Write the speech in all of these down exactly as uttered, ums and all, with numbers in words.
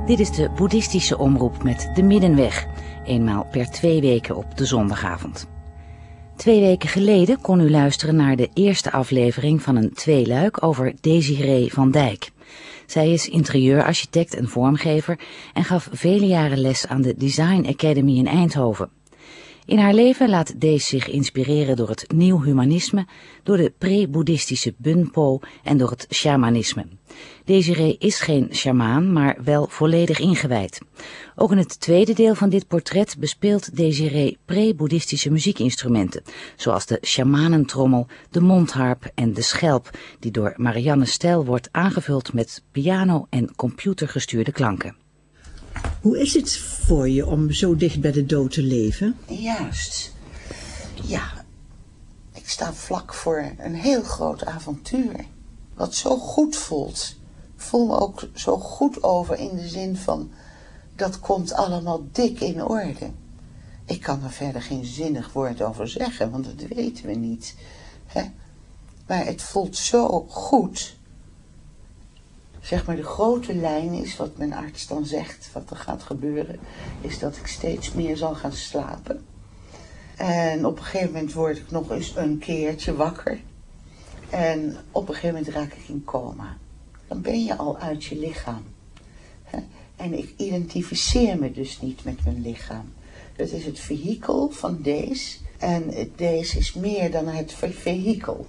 Dit is de boeddhistische omroep met de Middenweg, eenmaal per twee weken op de zondagavond. Twee weken geleden kon u luisteren naar de eerste aflevering van een tweeluik over Desiree van Dijk. Zij is interieurarchitect en vormgever en gaf vele jaren les aan de Design Academy in Eindhoven. In haar leven laat Deze zich inspireren door het nieuw humanisme, door de pre-boeddhistische Bunpo en door het shamanisme. Desiree is geen sjamaan, maar wel volledig ingewijd. Ook in het tweede deel van dit portret bespeelt Desiree pre-boeddhistische muziekinstrumenten, zoals de sjamanentrommel, de mondharp en de schelp, die door Marianne Stel wordt aangevuld met piano- en computergestuurde klanken. Hoe is het voor je om zo dicht bij de dood te leven? Juist. Ja, ik sta vlak voor een heel groot avontuur. Wat zo goed voelt. Ik voel me ook zo goed over in de zin van, dat komt allemaal dik in orde. Ik kan er verder geen zinnig woord over zeggen, want dat weten we niet. Hè? Maar het voelt zo goed. Zeg maar, de grote lijn is, wat mijn arts dan zegt, wat er gaat gebeuren, is dat ik steeds meer zal gaan slapen. En op een gegeven moment word ik nog eens een keertje wakker. En op een gegeven moment raak ik in coma. Dan ben je al uit je lichaam. En ik identificeer me dus niet met mijn lichaam. Dat is het vehikel van deze. En deze is meer dan het vehikel.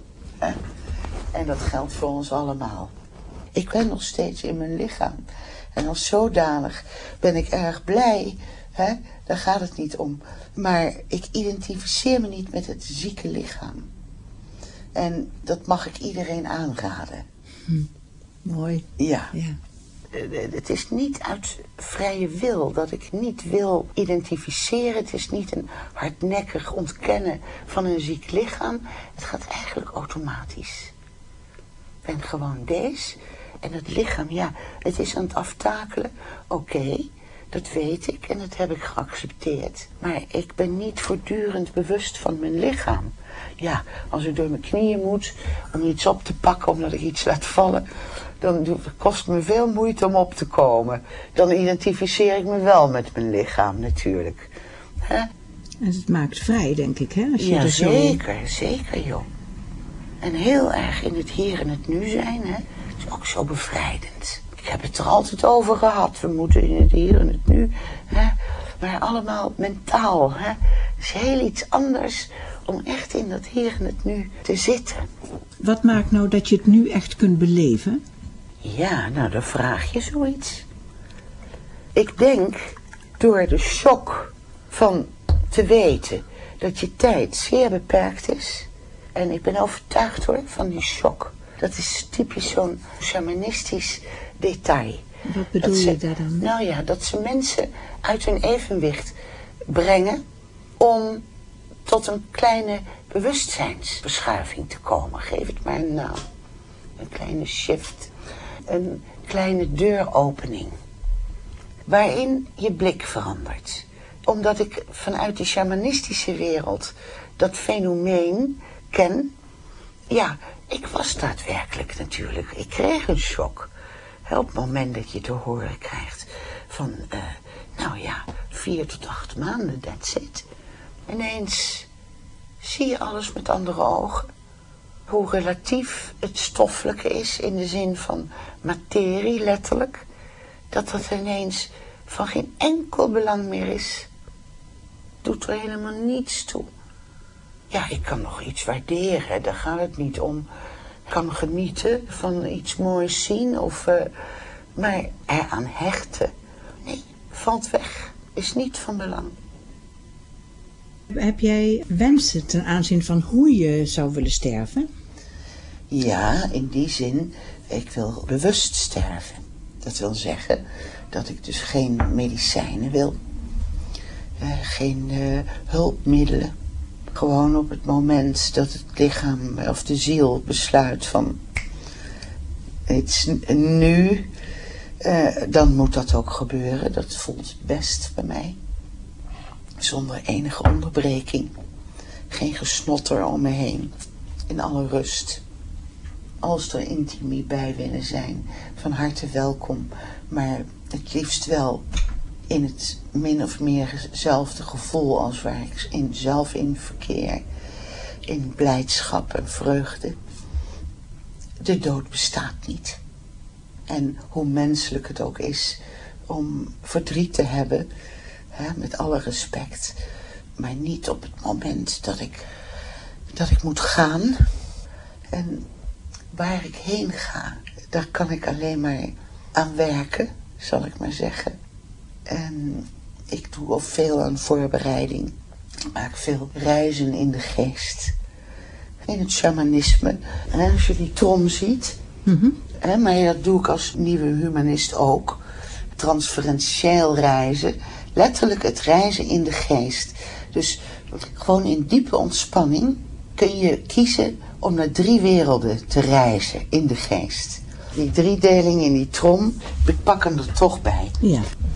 En dat geldt voor ons allemaal. Ik ben nog steeds in mijn lichaam. En als zodanig ben ik erg blij. Hè? Daar gaat het niet om. Maar ik identificeer me niet met het zieke lichaam. En dat mag ik iedereen aanraden. Hm. Mooi. Ja. ja. Het is niet uit vrije wil dat ik niet wil identificeren. Het is niet een hardnekkig ontkennen van een ziek lichaam. Het gaat eigenlijk automatisch. Ik ben gewoon deze. En het lichaam, ja, het is aan het aftakelen. Oké, okay, dat weet ik en dat heb ik geaccepteerd. Maar ik ben niet voortdurend bewust van mijn lichaam. Ja, als ik door mijn knieën moet om iets op te pakken omdat ik iets laat vallen, dan kost het me veel moeite om op te komen. Dan identificeer ik me wel met mijn lichaam natuurlijk. Hè? En het maakt vrij, denk ik, hè? Als je ja, er zo... zeker, zeker, joh. En heel erg in het hier en het nu zijn, hè. Het is ook zo bevrijdend. Ik heb het er altijd over gehad. We moeten in het hier en het nu, hè. Maar allemaal mentaal, hè. Het is heel iets anders om echt in dat hier en het nu te zitten. Wat maakt nou dat je het nu echt kunt beleven? Ja, nou, dan vraag je zoiets. Ik denk door de shock van te weten dat je tijd zeer beperkt is. En ik ben overtuigd hoor, van die shock. Dat is typisch zo'n shamanistisch detail. Wat bedoel ze, je daar dan? Nou ja, dat ze mensen uit hun evenwicht brengen om tot een kleine bewustzijnsverschuiving te komen. Geef het maar een naam. Een kleine shift. Een kleine deuropening. Waarin je blik verandert. Omdat ik vanuit die shamanistische wereld dat fenomeen ken. Ja, ik was daadwerkelijk natuurlijk. Ik kreeg een shock. Op het moment dat je te horen krijgt van, uh, nou ja, vier tot acht maanden, that's it. Ineens zie je alles met andere ogen. Hoe relatief het stoffelijke is in de zin van materie, letterlijk. Dat dat ineens van geen enkel belang meer is. Doet er helemaal niets toe. Ja, ik kan nog iets waarderen, daar gaat het niet om. Ik kan genieten van iets moois zien, of, uh, maar eraan hechten, nee, valt weg, is niet van belang. Heb jij wensen ten aanzien van hoe je zou willen sterven? Ja, in die zin, ik wil bewust sterven. Dat wil zeggen dat ik dus geen medicijnen wil, uh, geen uh, hulpmiddelen. Gewoon op het moment dat het lichaam of de ziel besluit van, het is nu, uh, dan moet dat ook gebeuren. Dat voelt het best bij mij. Zonder enige onderbreking. Geen gesnotter om me heen. In alle rust. Als er intimie bij willen zijn, van harte welkom. Maar het liefst wel in het min of meer hetzelfde gevoel als waar ik in, zelf in verkeer. In blijdschap en vreugde. De dood bestaat niet. En hoe menselijk het ook is om verdriet te hebben, hè, met alle respect, maar niet op het moment dat ik, dat ik moet gaan. En waar ik heen ga, daar kan ik alleen maar aan werken, zal ik maar zeggen. En ik doe al veel aan voorbereiding. Ik maak veel reizen in de geest. In het shamanisme, hè, als je die trom ziet, Mm-hmm. hè, maar dat doe ik als nieuwe humanist ook. Transferentieel reizen, letterlijk het reizen in de geest. Dus gewoon in diepe ontspanning kun je kiezen om naar drie werelden te reizen in de geest. Die driedeling in die trom, we pakken er toch bij. Ja.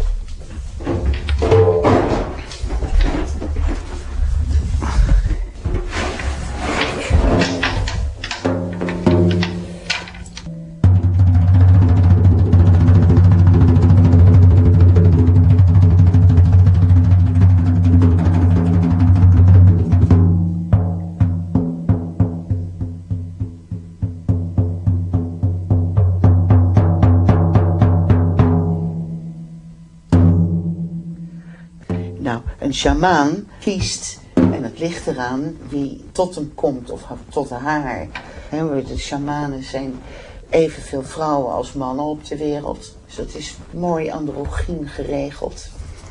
Nou, een sjamaan kiest, en het ligt eraan wie tot hem komt of tot haar. He, de sjamanen zijn evenveel vrouwen als mannen op de wereld. Dus dat is mooi androgyn geregeld.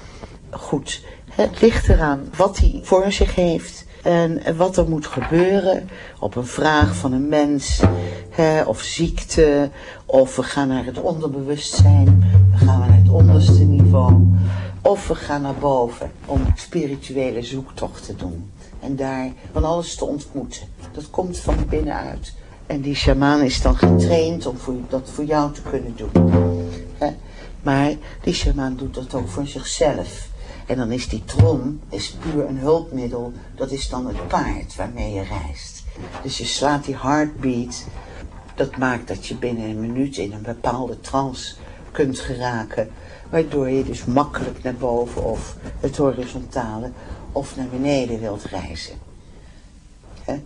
Goed, het ligt eraan wat hij voor zich heeft en wat er moet gebeuren op een vraag van een mens, hè, of ziekte, of we gaan naar het onderbewustzijn, we gaan naar het onderste niveau, of we gaan naar boven om spirituele zoektocht te doen en daar van alles te ontmoeten. Dat komt van binnenuit. En die sjamaan is dan getraind om voor, dat voor jou te kunnen doen. Hè? Maar die sjamaan doet dat ook voor zichzelf. En dan is die trom is puur een hulpmiddel. Dat is dan het paard waarmee je reist. Dus je slaat die heartbeat. Dat maakt dat je binnen een minuut in een bepaalde trance kunt geraken. Waardoor je dus makkelijk naar boven of het horizontale of naar beneden wilt reizen. He?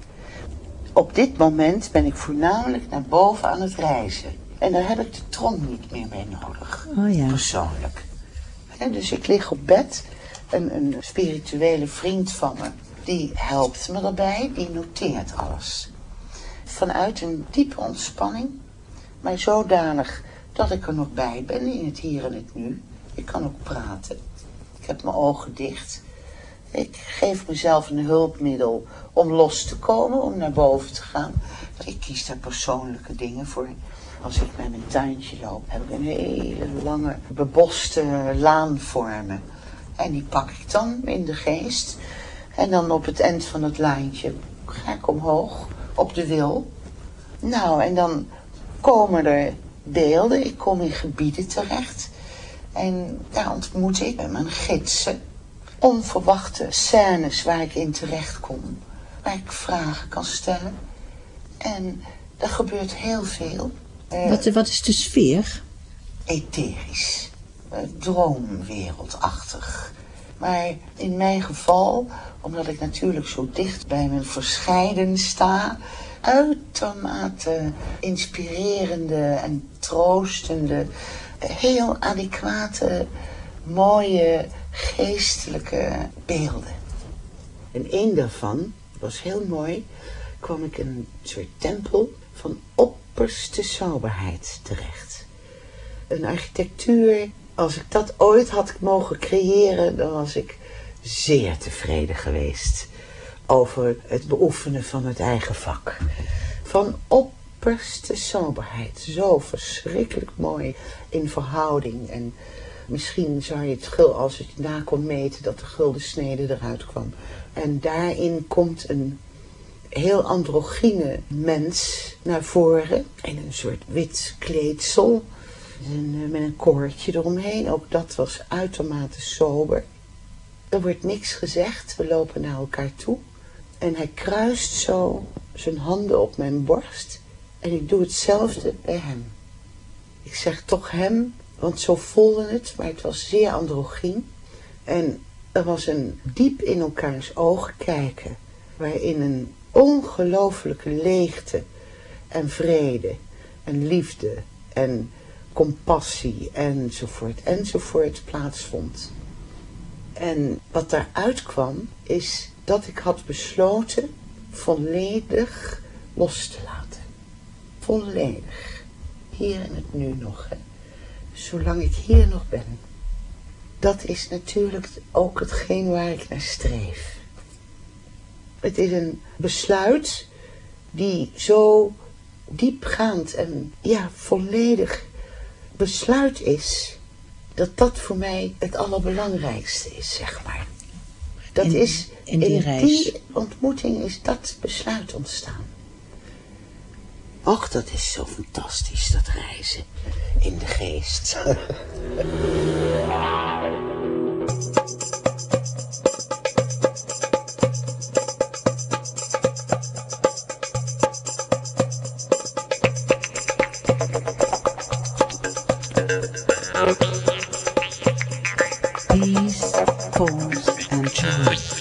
Op dit moment ben ik voornamelijk naar boven aan het reizen. En daar heb ik de trom niet meer mee nodig. Oh ja. Persoonlijk. He, dus ik lig op bed. En een spirituele vriend van me, die helpt me erbij. Die noteert alles. Vanuit een diepe ontspanning. Maar zodanig dat ik er nog bij ben in het hier en het nu. Ik kan ook praten. Ik heb mijn ogen dicht. Ik geef mezelf een hulpmiddel om los te komen, om naar boven te gaan. Ik kies daar persoonlijke dingen voor. Als ik met mijn tuintje loop, heb ik een hele lange beboste laan voor me. En die pak ik dan in de geest. En dan op het eind van het laantje ga ik omhoog op de wil. Nou, en dan komen er beelden. Ik kom in gebieden terecht. En daar ontmoet ik mijn gidsen. Onverwachte scènes waar ik in terecht kom. Waar ik vragen kan stellen. En er gebeurt heel veel. Uh, Wat, wat is de sfeer? Etherisch. Uh, droomwereldachtig. Maar in mijn geval, omdat ik natuurlijk zo dicht bij mijn verscheiden sta, uitermate inspirerende en troostende, heel adequate, mooie, geestelijke beelden. En één daarvan was heel mooi, kwam ik in een soort tempel van opperste soberheid terecht. Een architectuur, als ik dat ooit had mogen creëren, dan was ik zeer tevreden geweest over het beoefenen van het eigen vak. Van opperste soberheid, zo verschrikkelijk mooi in verhouding. En misschien zou je het gul, als het na kon meten, dat de gulden snede eruit kwam. En daarin komt een heel androgyne mens naar voren in een soort wit kleedsel. En met een koordje eromheen. Ook dat was uitermate sober. Er wordt niks gezegd. We lopen naar elkaar toe. En hij kruist zo zijn handen op mijn borst. En ik doe hetzelfde bij hem. Ik zeg toch hem Want zo voelde het, maar het was zeer androgyn. En er was een diep in elkaars ogen kijken, waarin een ongelooflijke leegte en vrede en liefde en compassie enzovoort enzovoort plaatsvond. En wat daaruit kwam is dat ik had besloten volledig los te laten. Volledig. Hier en het nu nog. Hè. Zolang ik hier nog ben. Dat is natuurlijk ook hetgeen waar ik naar streef. Het is een besluit die zo diepgaand en ja, volledig besluit is, dat dat voor mij het allerbelangrijkste is, zeg maar. Dat in, is, in die in reis. die ontmoeting is dat besluit ontstaan. Och, dat is zo fantastisch, dat reizen in de geest. Peace, pause and choice.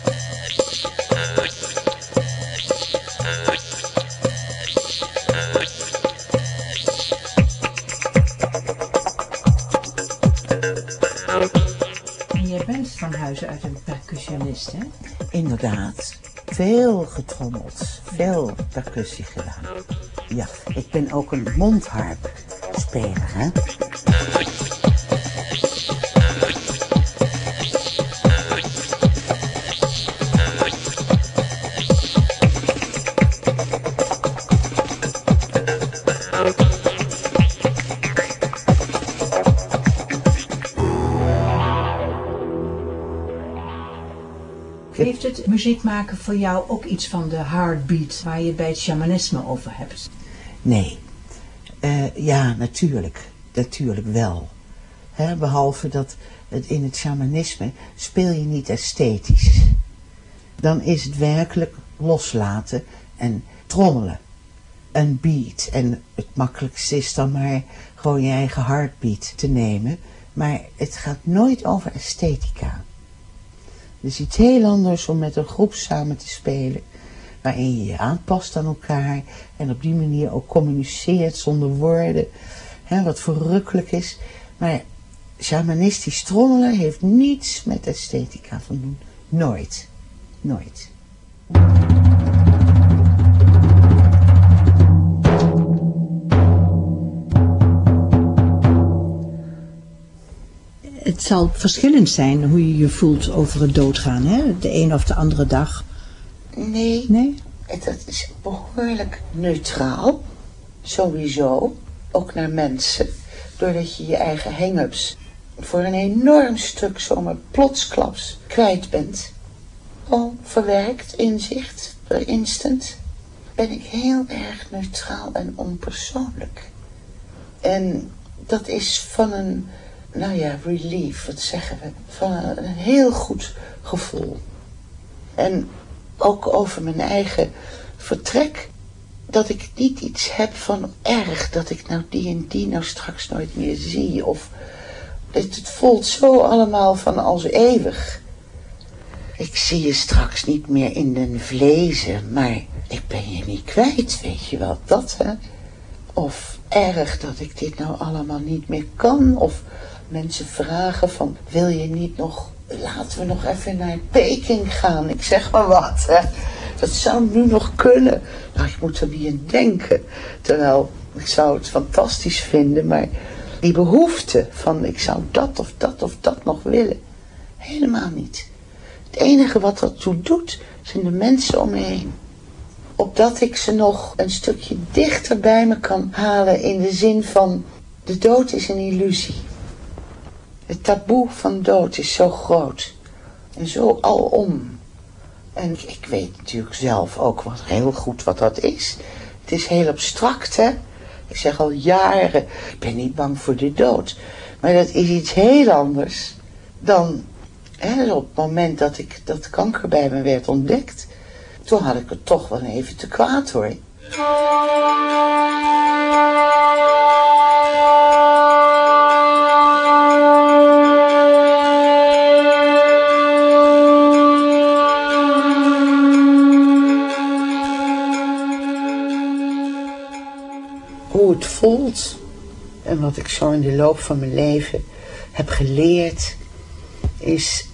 En jij bent van huis uit een percussionist, hè? Inderdaad, veel getrommeld, veel percussie gedaan. Ja, ik ben ook een mondharpspeler, hè. Heeft het muziek maken voor jou ook iets van de heartbeat waar je bij het shamanisme over hebt? Nee, uh, ja, natuurlijk, natuurlijk wel. He, behalve dat het in het shamanisme speel je niet esthetisch. Dan is het werkelijk loslaten en trommelen. Een beat. En het makkelijkste is dan maar gewoon je eigen heartbeat te nemen. Maar het gaat nooit over esthetica. Het is iets heel anders om met een groep samen te spelen, waarin je je aanpast aan elkaar en op die manier ook communiceert zonder woorden, hè, wat verrukkelijk is. Maar shamanistisch trommelen heeft niets met esthetica van doen. Nooit. Nooit. Het zal verschillend zijn hoe je je voelt over het doodgaan, hè? De een of de andere dag. Nee, Nee? dat is behoorlijk neutraal, sowieso, ook naar mensen, doordat je je eigen hang-ups voor een enorm stuk zomaar plotsklaps kwijt bent. Al verwerkt, inzicht, per instant, ben ik heel erg neutraal en onpersoonlijk. En dat is van een, nou ja, relief, wat zeggen we, van een, een heel goed gevoel. En ook over mijn eigen vertrek, dat ik niet iets heb van erg, dat ik nou die en die nou straks nooit meer zie. Of het, het voelt zo allemaal van als eeuwig. Ik zie je straks niet meer in den vlezen, maar ik ben je niet kwijt, weet je wel, dat hè. Of erg dat ik dit nou allemaal niet meer kan, of mensen vragen van, wil je niet nog, laten we nog even naar Peking gaan, ik zeg maar wat, hè. Dat zou nu nog kunnen. Nou, ik moet er niet aan denken. Terwijl, ik zou het fantastisch vinden, maar die behoefte van, ik zou dat of dat of dat nog willen, helemaal niet. Het enige wat ertoe doet, zijn de mensen om me heen. Opdat ik ze nog een stukje dichter bij me kan halen in de zin van, de dood is een illusie. Het taboe van dood is zo groot en zo alom. En ik weet natuurlijk zelf ook wat, heel goed wat dat is. Het is heel abstract, hè. Ik zeg al jaren, ik ben niet bang voor de dood. Maar dat is iets heel anders dan, hè, op het moment dat ik dat kanker bij me werd ontdekt. Toen had ik het toch wel even te kwaad, hoor. voelt. En wat ik zo in de loop van mijn leven heb geleerd, is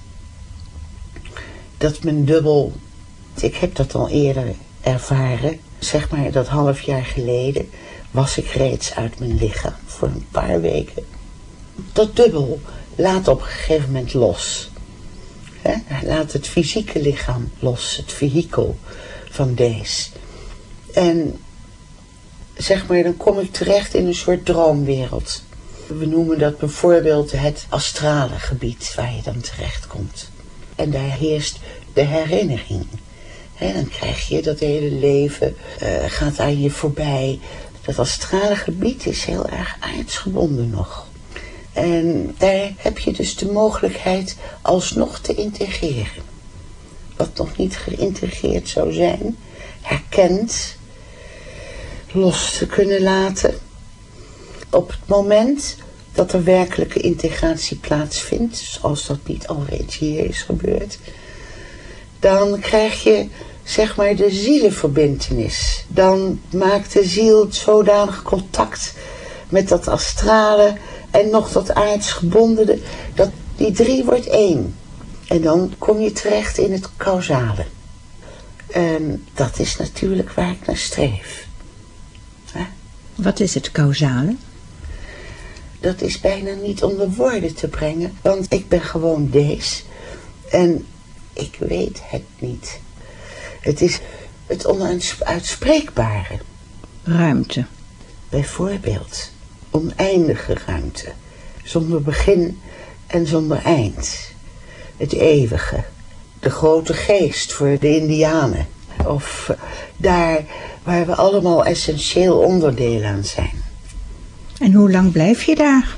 dat mijn dubbel, ik heb dat al eerder ervaren, zeg maar dat half jaar geleden was ik reeds uit mijn lichaam voor een paar weken. Dat dubbel laat op een gegeven moment los. He? Hij laat het fysieke lichaam los, het vehikel van deze. En zeg maar, dan kom ik terecht in een soort droomwereld. We noemen dat bijvoorbeeld het astrale gebied waar je dan terecht komt. En daar heerst de herinnering. He, dan krijg je dat hele leven, uh, gaat aan je voorbij. Dat astrale gebied is heel erg aardsgebonden nog. En daar heb je dus de mogelijkheid alsnog te integreren. Wat nog niet geïntegreerd zou zijn, herkend, los te kunnen laten. Op het moment dat er werkelijke integratie plaatsvindt, zoals dat niet al reeds hier is gebeurd, dan krijg je zeg maar de zielenverbintenis. Dan maakt de ziel zodanig contact met dat astrale en nog dat aardsgebondene, dat die drie wordt één. En dan kom je terecht in het causale. En dat is natuurlijk waar ik naar streef. Huh? Wat is het causale? Dat is bijna niet onder woorden te brengen, want ik ben gewoon deze. En ik weet het niet. Het is het onuitspreekbare. Ruimte. Bijvoorbeeld oneindige ruimte. Zonder begin en zonder eind. Het eeuwige. De grote geest voor de Indianen. Of daar waar we allemaal essentieel onderdeel aan zijn. En hoe lang blijf je daar?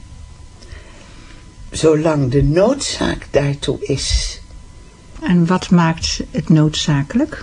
Zolang de noodzaak daartoe is. En wat maakt het noodzakelijk?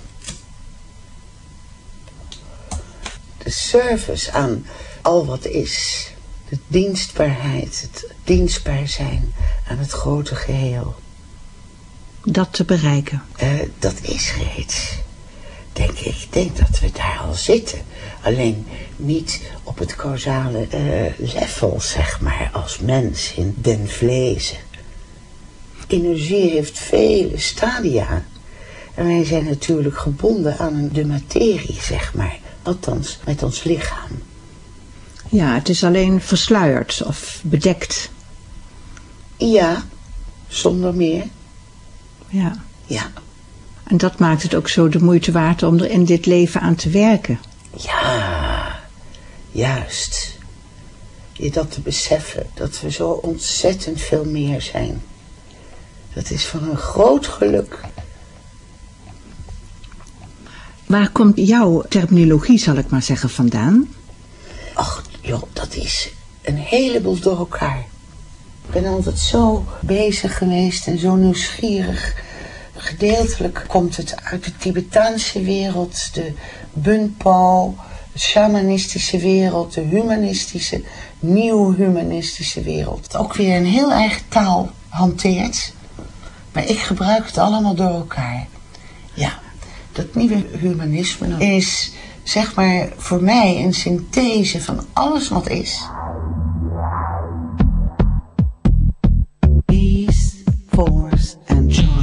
De service aan al wat is. De dienstbaarheid, het dienstbaar zijn aan het grote geheel. Dat te bereiken? Uh, dat is reeds. Denk ik, ik denk dat we daar al zitten. Alleen niet op het causale uh, level, zeg maar, als mens in den vlezen. Energie heeft vele stadia. En wij zijn natuurlijk gebonden aan de materie, zeg maar. Althans, met ons lichaam. Ja, het is alleen versluierd of bedekt. Ja, zonder meer. Ja. Ja. En dat maakt het ook zo de moeite waard om er in dit leven aan te werken. Ja, juist. Je dat te beseffen, dat we zo ontzettend veel meer zijn. Dat is van een groot geluk. Waar komt jouw terminologie, zal ik maar zeggen, vandaan? Ach, joh, dat is een heleboel door elkaar. Ik ben altijd zo bezig geweest en zo nieuwsgierig. Gedeeltelijk komt het uit de Tibetaanse wereld, de Bunpo, de shamanistische wereld, de humanistische, nieuw-humanistische wereld. Ook weer een heel eigen taal hanteert, maar ik gebruik het allemaal door elkaar. Ja, dat nieuwe humanisme is, zeg maar, voor mij een synthese van alles wat is. Peace, force and joy.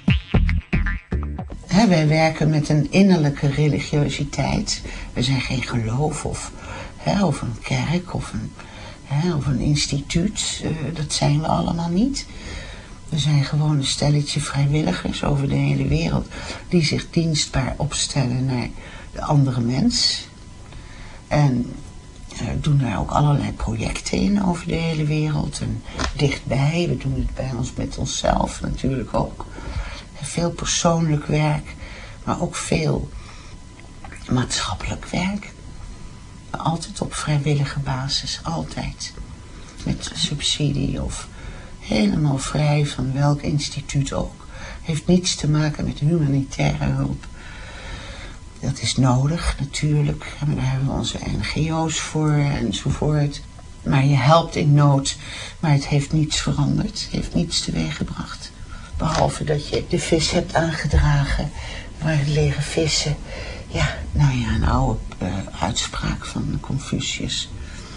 He, wij werken met een innerlijke religiositeit. We zijn geen geloof of, he, of een kerk of een, he, of een instituut. Uh, dat zijn we allemaal niet. We zijn gewoon een stelletje vrijwilligers over de hele wereld die zich dienstbaar opstellen naar de andere mens. En uh, doen daar ook allerlei projecten in over de hele wereld en dichtbij. We doen het bij ons met onszelf natuurlijk ook. Veel persoonlijk werk, maar ook veel maatschappelijk werk. Altijd op vrijwillige basis, altijd. Met subsidie of helemaal vrij van welk instituut ook. Heeft niets te maken met humanitaire hulp. Dat is nodig natuurlijk, maar daar hebben we onze N G O's voor enzovoort. Maar je helpt in nood, maar het heeft niets veranderd, het heeft niets teweeggebracht. Behalve dat je de vis hebt aangedragen, maar leren vissen Ja, nou ja, een oude uh, uitspraak van Confucius.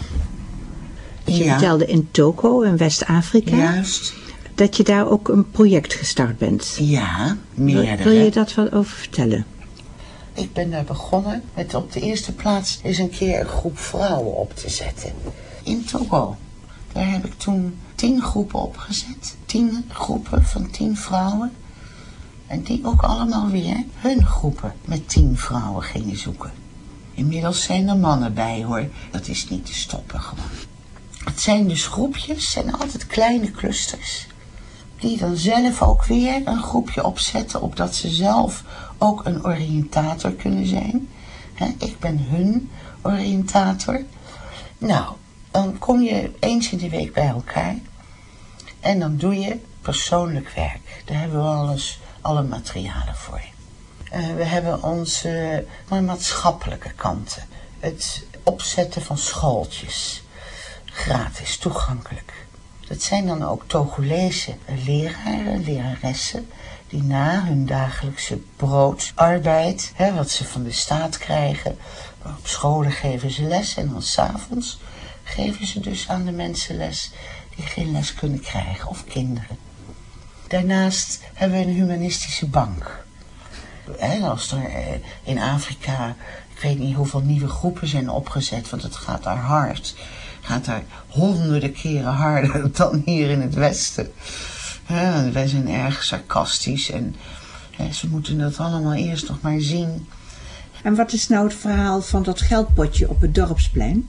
Je ja. vertelde in Togo, in West-Afrika. Juist. Dat je daar ook een project gestart bent. Ja, meerdere. Wil, wil je dat wat over vertellen? Ik ben daar begonnen met op de eerste plaats eens een keer een groep vrouwen op te zetten. In Togo. Daar heb ik toen tien groepen opgezet. Tien groepen van tien vrouwen. En die ook allemaal weer hun groepen met tien vrouwen gingen zoeken. Inmiddels zijn er mannen bij hoor. Dat is niet te stoppen gewoon. Het zijn dus groepjes, zijn altijd kleine clusters. Die dan zelf ook weer een groepje opzetten, opdat ze zelf ook een oriëntator kunnen zijn. He, ik ben hun oriëntator. Nou, dan kom je eens in de week bij elkaar. En dan doe je persoonlijk werk. Daar hebben we alles, alle materialen voor. Uh, we hebben onze uh, maatschappelijke kanten. Het opzetten van schooltjes. Gratis, toegankelijk. Dat zijn dan ook Togolese leraren, leraressen, die na hun dagelijkse broodarbeid, hè, wat ze van de staat krijgen, op scholen geven ze les en dan 's avonds geven ze dus aan de mensen les die geen les kunnen krijgen, of kinderen. Daarnaast hebben we een humanistische bank. En als er in Afrika, ik weet niet hoeveel nieuwe groepen zijn opgezet, want het gaat daar hard. Gaat daar honderden keren harder dan hier in het Westen. Ja, wij zijn erg sarcastisch en ja, ze moeten dat allemaal eerst nog maar zien. En wat is nou het verhaal van dat geldpotje op het dorpsplein?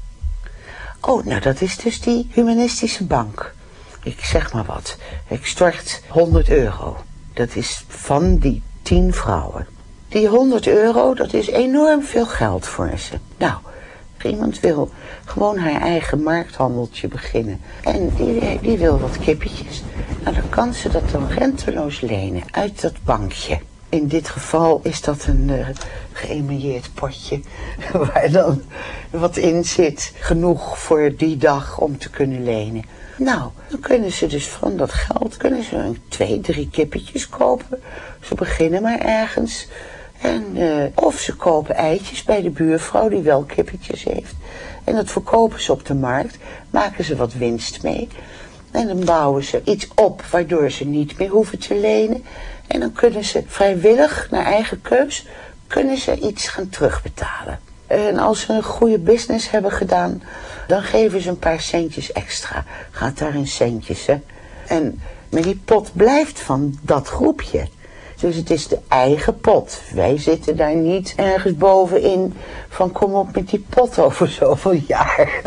Oh, nou dat is dus die humanistische bank. Ik zeg maar wat. Ik stort honderd euro. Dat is van die tien vrouwen. Die honderd euro, dat is enorm veel geld voor ze. Nou, iemand wil gewoon haar eigen markthandeltje beginnen. En die, die wil wat kippetjes. Nou, dan kan ze dat dan renteloos lenen uit dat bankje. In dit geval is dat een uh, geëmailleerd potje waar dan wat in zit. Genoeg voor die dag om te kunnen lenen. Nou, dan kunnen ze dus van dat geld kunnen ze een twee, drie kippetjes kopen. Ze beginnen maar ergens. En, uh, of ze kopen eitjes bij de buurvrouw die wel kippetjes heeft. En dat verkopen ze op de markt. Maken ze wat winst mee. En dan bouwen ze iets op waardoor ze niet meer hoeven te lenen. En dan kunnen ze vrijwillig, naar eigen keus, kunnen ze iets gaan terugbetalen. En als ze een goede business hebben gedaan, dan geven ze een paar centjes extra. Gaat daar in centjes, hè. En, maar die pot blijft van dat groepje. Dus het is de eigen pot. Wij zitten daar niet ergens bovenin van kom op met die pot over zoveel jaar.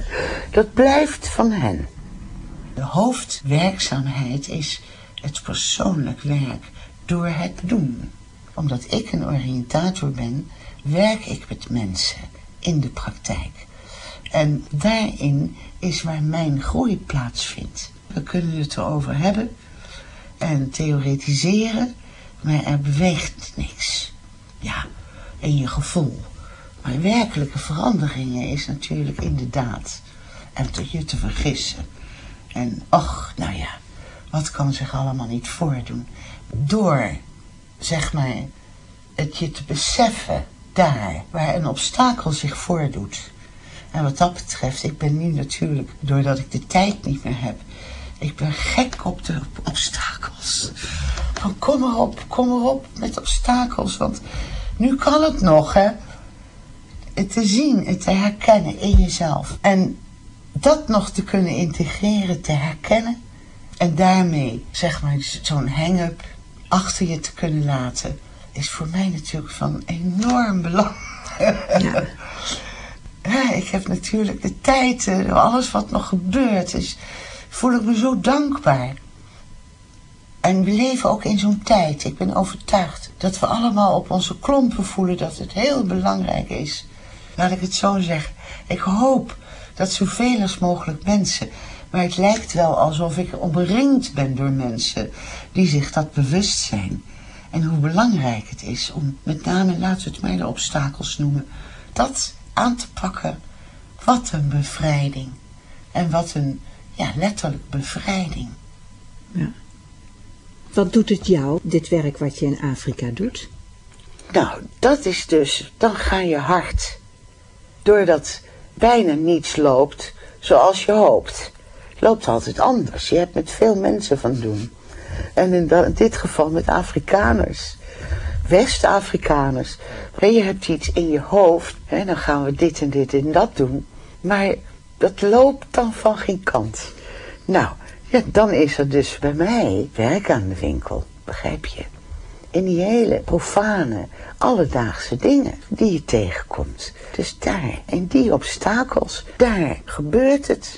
Dat blijft van hen. De hoofdwerkzaamheid is het persoonlijk werk door het doen. Omdat ik een oriëntator ben, werk ik met mensen in de praktijk. En daarin is waar mijn groei plaatsvindt. We kunnen het erover hebben en theoretiseren. Maar er beweegt niks. Ja, in je gevoel. Maar werkelijke veranderingen is natuurlijk inderdaad. En tot je te vergissen. En och, nou ja, wat kan zich allemaal niet voordoen. Door, zeg maar, het je te beseffen daar waar een obstakel zich voordoet. En wat dat betreft, ik ben nu natuurlijk, doordat ik de tijd niet meer heb, ik ben gek op de obstakels. Van kom maar op, kom maar op met obstakels, want nu kan het nog, hè. Het te zien, het te herkennen in jezelf. En dat nog te kunnen integreren, te herkennen. En daarmee, zeg maar, zo'n hang-up achter je te kunnen laten, is voor mij natuurlijk van enorm belang. Ja. Ja, ik heb natuurlijk de tijd, alles wat nog gebeurt, is, voel ik me zo dankbaar. En we leven ook in zo'n tijd. Ik ben overtuigd dat we allemaal op onze klompen voelen dat het heel belangrijk is. Laat ik het zo zeggen. Ik hoop dat zoveel als mogelijk mensen, maar het lijkt wel alsof ik omringd ben door mensen die zich dat bewust zijn. En hoe belangrijk het is om, met name, laten we het maar de obstakels noemen, dat aan te pakken. Wat een bevrijding. En wat een, ja, letterlijk bevrijding. Ja. Wat doet het jou, dit werk wat je in Afrika doet? Nou, dat is dus, dan ga je hard. Doordat bijna niets loopt zoals je hoopt. Het loopt altijd anders. Je hebt met veel mensen van doen. En in dit geval met Afrikaners. West-Afrikaners. Je hebt iets in je hoofd. Hè, dan gaan we dit en dit en dat doen. Maar dat loopt dan van geen kant. Nou, ja, dan is er dus bij mij werk aan de winkel. Begrijp je? In die hele profane, alledaagse dingen die je tegenkomt. Dus daar, in die obstakels, daar gebeurt het.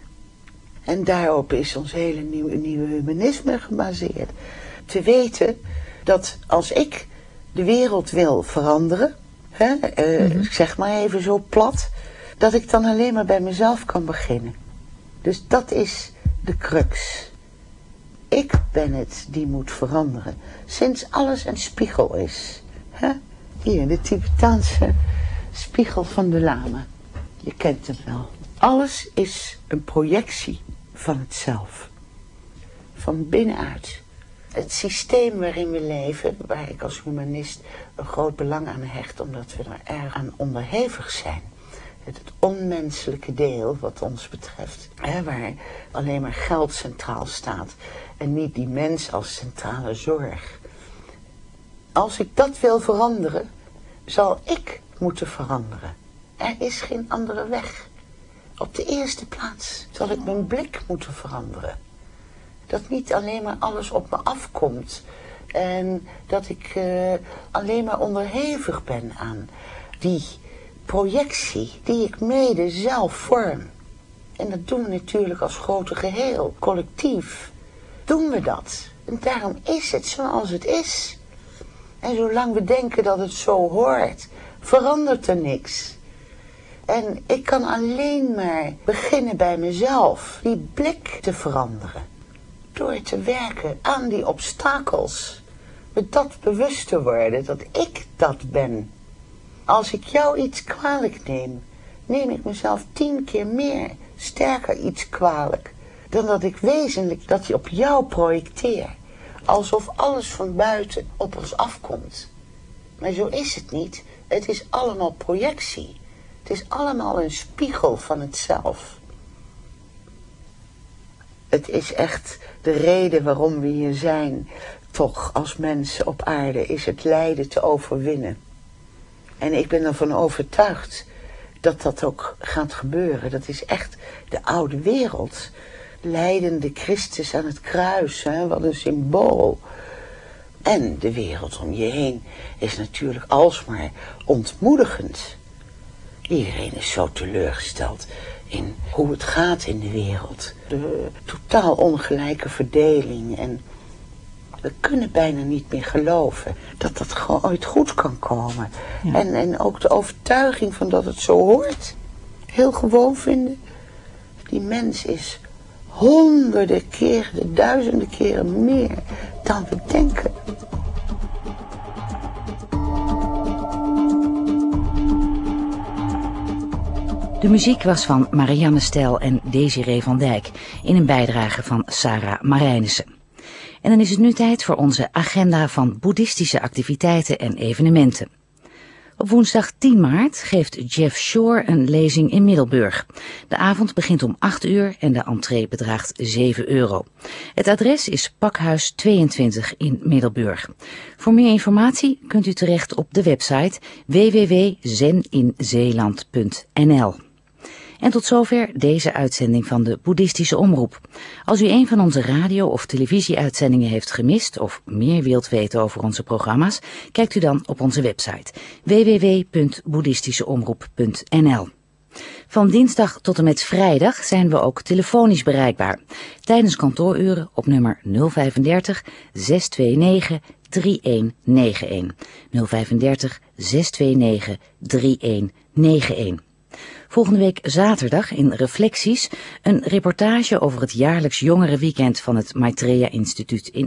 En daarop is ons hele nieuwe, nieuwe humanisme gebaseerd. Te weten dat als ik de wereld wil veranderen, hè, uh, mm-hmm. ik zeg maar even zo plat, dat ik dan alleen maar bij mezelf kan beginnen. Dus dat is de crux. Ik ben het die moet veranderen. Sinds alles een spiegel is. Hè? Hier, de Tibetaanse spiegel van de lama. Je kent hem wel. Alles is een projectie van het zelf. Van binnenuit. Het systeem waarin we leven, waar ik als humanist een groot belang aan hecht, omdat we er erg aan onderhevig zijn. Het, het onmenselijke deel wat ons betreft, hè, waar alleen maar geld centraal staat en niet die mens als centrale zorg. Als ik dat wil veranderen, zal ik moeten veranderen. Er is geen andere weg. Op de eerste plaats zal ik mijn blik moeten veranderen. Dat niet alleen maar alles op me afkomt en dat ik uh, alleen maar onderhevig ben aan die projectie die ik mede zelf vorm. En dat doen we natuurlijk als grote geheel, collectief. Doen we dat. En daarom is het zoals het is. En zolang we denken dat het zo hoort, verandert er niks. En ik kan alleen maar beginnen bij mezelf, die blik te veranderen. Door te werken aan die obstakels. Me dat bewust te worden, dat ik dat ben. Als ik jou iets kwalijk neem, neem ik mezelf tien keer meer, sterker iets kwalijk, dan dat ik wezenlijk dat je op jou projecteer. Alsof alles van buiten op ons afkomt. Maar zo is het niet. Het is allemaal projectie. Het is allemaal een spiegel van het zelf. Het is echt de reden waarom we hier zijn, toch als mensen op aarde, is het lijden te overwinnen. En ik ben ervan overtuigd dat dat ook gaat gebeuren. Dat is echt de oude wereld. Lijdende Christus aan het kruis, hè, wat een symbool. En de wereld om je heen is natuurlijk alsmaar ontmoedigend. Iedereen is zo teleurgesteld in hoe het gaat in de wereld. De totaal ongelijke verdeling. En we kunnen bijna niet meer geloven dat dat gewoon ooit goed kan komen. Ja. En, en ook de overtuiging van dat het zo hoort. Heel gewoon vinden. Die mens is honderden keren, duizenden keren meer dan we denken. De muziek was van Marianne Stel en Desiree van Dijk in een bijdrage van Sarah Marijnissen. En dan is het nu tijd voor onze agenda van boeddhistische activiteiten en evenementen. Op woensdag tien maart geeft Jeff Shore een lezing in Middelburg. De avond begint om acht uur en de entree bedraagt zeven euro. Het adres is Pakhuis tweeëntwintig in Middelburg. Voor meer informatie kunt u terecht op de website w w w punt zen in zeeland punt n l. En tot zover deze uitzending van de Boeddhistische Omroep. Als u een van onze radio- of televisieuitzendingen heeft gemist of meer wilt weten over onze programma's, kijkt u dan op onze website w w w punt boeddhistischeomroep punt n l. Van dinsdag tot en met vrijdag zijn we ook telefonisch bereikbaar. Tijdens kantooruren op nummer nul vijfendertig zes twee negen drie een negen een. nul vijfendertig zes twee negen drie een negen een. Volgende week zaterdag in Reflecties een reportage over het jaarlijks jongerenweekend van het Maitreya Instituut in